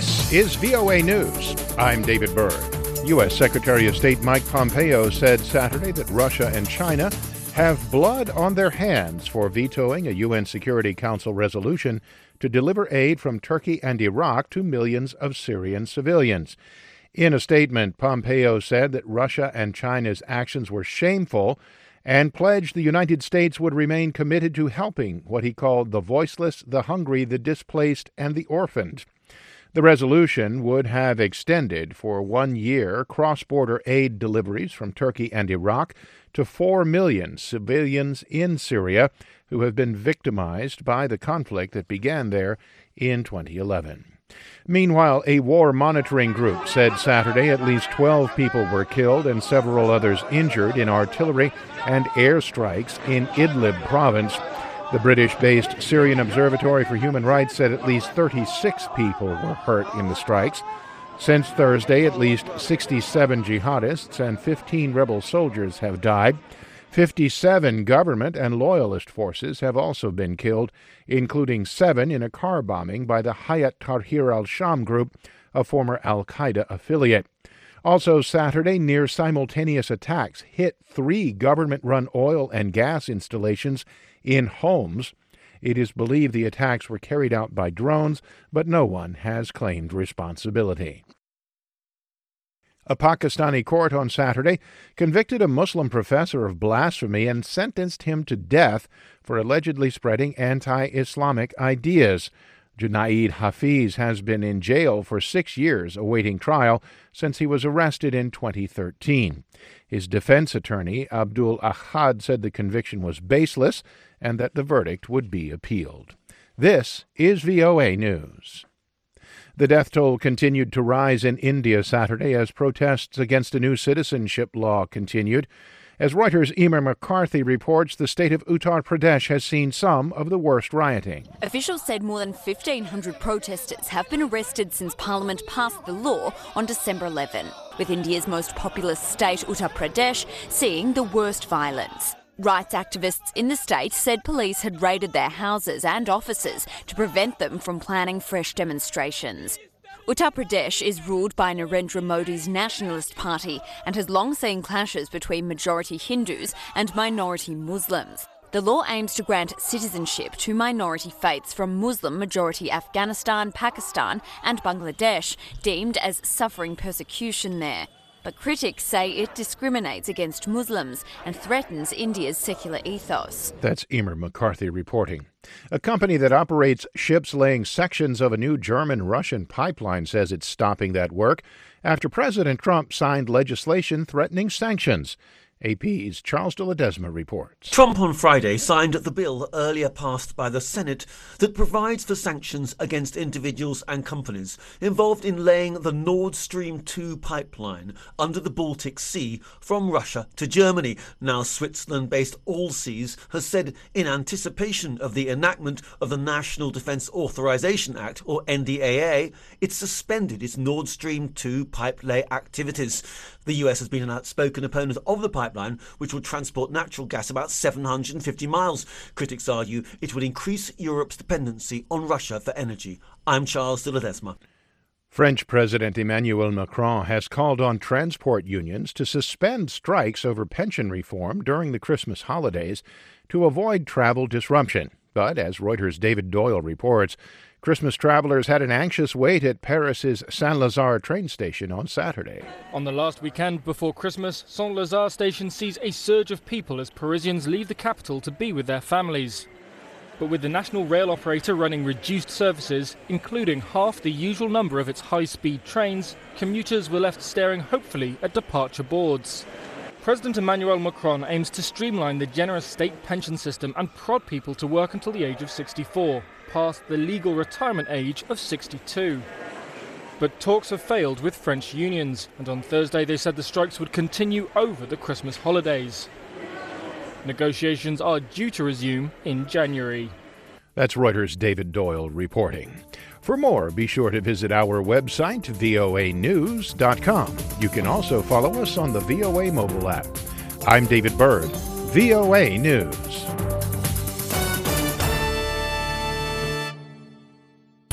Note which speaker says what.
Speaker 1: This is VOA News. I'm David Byrd. U.S. Secretary of State Mike Pompeo said Saturday that Russia and China have blood on their hands for vetoing a UN Security Council resolution to deliver aid from Turkey and Iraq to millions of Syrian civilians. In a statement, Pompeo said that Russia and China's actions were shameful and pledged the United States would remain committed to helping what he called the voiceless, the hungry, the displaced, and the orphaned. The resolution would have extended for 1 year cross-border aid deliveries from Turkey and Iraq to 4 million civilians in Syria who have been victimized by the conflict that began there in 2011. Meanwhile, a war monitoring group said Saturday at least 12 people were killed and several others injured in artillery and airstrikes in Idlib province. The British-based Syrian Observatory for Human Rights said at least 36 people were hurt in the strikes. Since Thursday, at least 67 jihadists and 15 rebel soldiers have died. 57 government and loyalist forces have also been killed, including 7 in a car bombing by the Hayat Tahrir al-Sham group, a former al-Qaeda affiliate. Also Saturday, near-simultaneous attacks hit 3 government-run oil and gas installations in Homs. It is believed the attacks were carried out by drones, but no one has claimed responsibility. A Pakistani court on Saturday convicted a Muslim professor of blasphemy and sentenced him to death for allegedly spreading anti-Islamic ideas. Junaid Hafiz has been in jail for 6 years awaiting trial since he was arrested in 2013. His defense attorney, Abdul Ahad, said the conviction was baseless and that the verdict would be appealed. This is VOA News. The death toll continued to rise in India Saturday as protests against a new citizenship law continued. As Reuters' Emer McCarthy reports, the state of Uttar Pradesh has seen some of the worst rioting.
Speaker 2: Officials said more than 1,500 protesters have been arrested since Parliament passed the law on December 11, with India's most populous state, Uttar Pradesh, seeing the worst violence. Rights activists in the state said police had raided their houses and offices to prevent them from planning fresh demonstrations. Uttar Pradesh is ruled by Narendra Modi's Nationalist Party and has long seen clashes between majority Hindus and minority Muslims. The law aims to grant citizenship to minority faiths from Muslim-majority Afghanistan, Pakistan and Bangladesh, deemed as suffering persecution there. But critics say it discriminates against Muslims and threatens India's secular ethos.
Speaker 1: That's Emer McCarthy reporting. A company that operates ships laying sections of a new German-Russian pipeline says it's stopping that work after President Trump signed legislation threatening sanctions. AP's Charles de Ledesma reports.
Speaker 3: Trump on Friday signed the bill earlier passed by the Senate that provides for sanctions against individuals and companies involved in laying the Nord Stream 2 pipeline under the Baltic Sea from Russia to Germany. Now Switzerland-based Allseas has said in anticipation of the enactment of the National Defence Authorization Act, or NDAA, it's suspended its Nord Stream 2 pipe lay activities. The US has been an outspoken opponent of the pipeline, which will transport natural gas about 750 miles. Critics argue it would increase Europe's dependency on Russia for energy. I'm Charles de Ledesma.
Speaker 1: French President Emmanuel Macron has called on transport unions to suspend strikes over pension reform during the Christmas holidays to avoid travel disruption. But as Reuters' David Doyle reports, Christmas travelers had an anxious wait at Paris's Saint-Lazare train station on Saturday.
Speaker 4: On the last weekend before Christmas, Saint-Lazare station sees a surge of people as Parisians leave the capital to be with their families. But with the national rail operator running reduced services, including half the usual number of its high-speed trains, commuters were left staring hopefully at departure boards. President Emmanuel Macron aims to streamline the generous state pension system and prod people to work until the age of 64, past the legal retirement age of 62. But talks have failed with French unions, and on Thursday they said the strikes would continue over the Christmas holidays. Negotiations are due to resume in January.
Speaker 1: That's Reuters' David Doyle reporting. For more, be sure to visit our website, voanews.com. You can also follow us on the VOA mobile app. I'm David Byrd, VOA News.